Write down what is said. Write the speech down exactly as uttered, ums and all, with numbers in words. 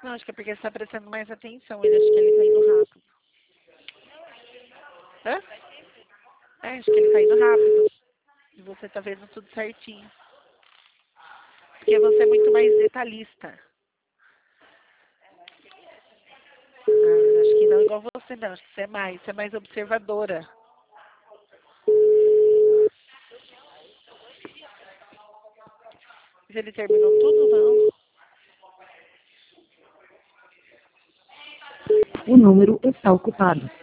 Não, acho que é porque você está prestando mais atenção. Ele acho que ele tá indo rápido. Hã? É, acho que ele tá indo rápido. E você tá vendo tudo certinho. Porque você é muito mais detalhista. Ah, acho que não igual você não. Acho que você é mais. Você é mais observadora. Mas ele terminou tudo, não? O número está ocupado.